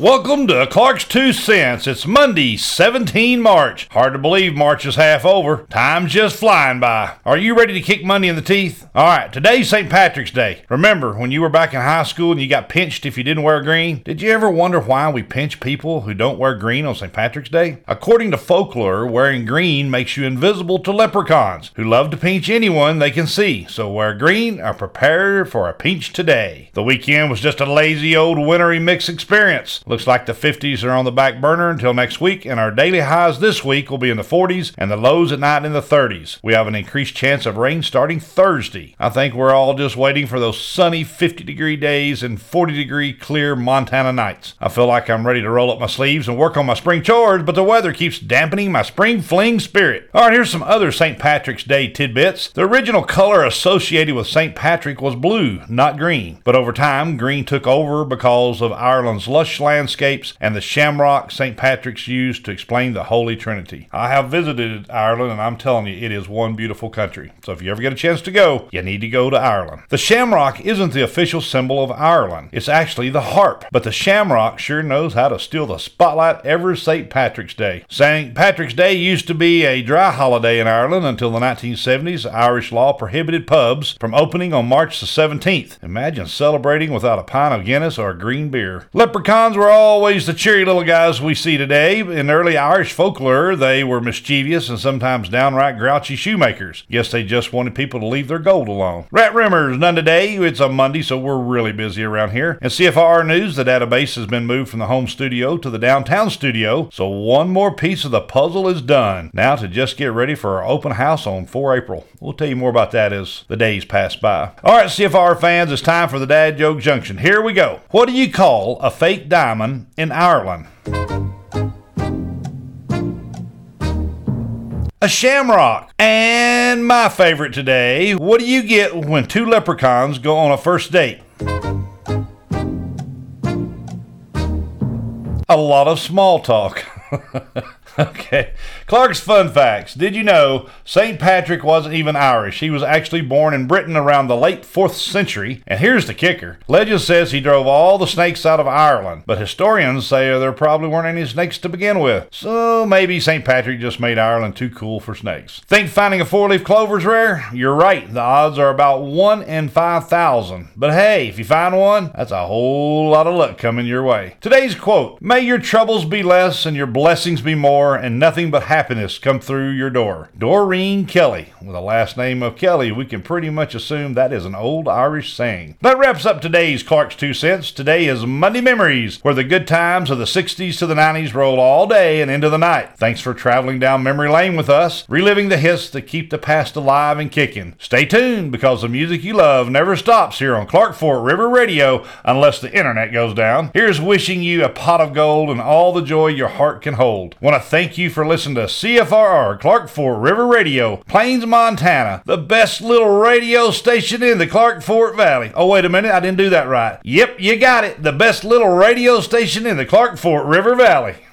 Welcome to Clark's 2 Cents. It's Monday, 17 March. Hard to believe March is half over. Time's just flying by. Are you ready to kick money in the teeth? Alright, today's St. Patrick's Day. Remember when you were back in high school and you got pinched if you didn't wear green? Did you ever wonder why we pinch people who don't wear green on St. Patrick's Day? According to folklore, wearing green makes you invisible to leprechauns, who love to pinch anyone they can see. So wear green or prepare for a pinch today. The weekend was just a lazy old wintry mix experience. Looks like the 50s are on the back burner until next week, and our daily highs this week will be in the 40s and the lows at night in the 30s. We have an increased chance of rain starting Thursday. I think we're all just waiting for those sunny 50-degree days and 40-degree clear Montana nights. I feel like I'm ready to roll up my sleeves and work on my spring chores, but the weather keeps dampening my spring fling spirit. Alright, here's some other St. Patrick's Day tidbits. The original color associated with St. Patrick was blue, not green. But over time, green took over because of Ireland's lush landscapes and the shamrock St. Patrick's used to explain the Holy Trinity. I have visited Ireland, and I'm telling you, it is one beautiful country. So if you ever get a chance to go, you need to go to Ireland. The shamrock isn't the official symbol of Ireland. It's actually the harp. But the shamrock sure knows how to steal the spotlight every St. Patrick's Day. St. Patrick's Day used to be a dry holiday in Ireland until the 1970s. Irish law prohibited pubs from opening on March the 17th. Imagine celebrating without a pint of Guinness or a green beer. Leprechauns were always the cheery little guys we see today. In early Irish folklore, they were mischievous and sometimes downright grouchy shoemakers. Guess they just wanted people to leave their gold alone. Rat rumors, none today. It's a Monday, so we're really busy around here. In CFR News, the database has been moved from the home studio to the downtown studio, so one more piece of the puzzle is done. Now to just get ready for our open house on 4 April. We'll tell you more about that as the days pass by. Alright, CFR fans, it's time for the Dad Joke Junction. Here we go. What do you call a fake diamond in Ireland? A shamrock. And my favorite today, what do you get when two leprechauns go on a first date? A lot of small talk. Okay. Clark's Fun Facts. Did you know St. Patrick wasn't even Irish? He was actually born in Britain around the late 4th century. And here's the kicker. Legend says he drove all the snakes out of Ireland, but historians say there probably weren't any snakes to begin with. So maybe St. Patrick just made Ireland too cool for snakes. Think finding a 4-leaf clover is rare? You're right. The odds are about 1 in 5,000. But hey, if you find one, that's a whole lot of luck coming your way. Today's quote: may your troubles be less and your blessings be more, and nothing but happiness come through your door. Doreen Kelly. With the last name of Kelly, we can pretty much assume that is an old Irish saying. That wraps up today's Clark's 2 Cents. Today is Monday Memories, where the good times of the 60s to the 90s roll all day and into the night. Thanks for traveling down memory lane with us, reliving the hits that keep the past alive and kicking. Stay tuned, because the music you love never stops here on Clark Fort River Radio, unless the internet goes down. Here's wishing you a pot of gold and all the joy your heart can hold. Want to thank you for listening to CFRR Clark Fort River Radio, Plains, Montana, the best little radio station in the Clark Fort Valley. Oh, wait a minute, I didn't do that right. Yep, you got it, the best little radio station in the Clark Fort River Valley.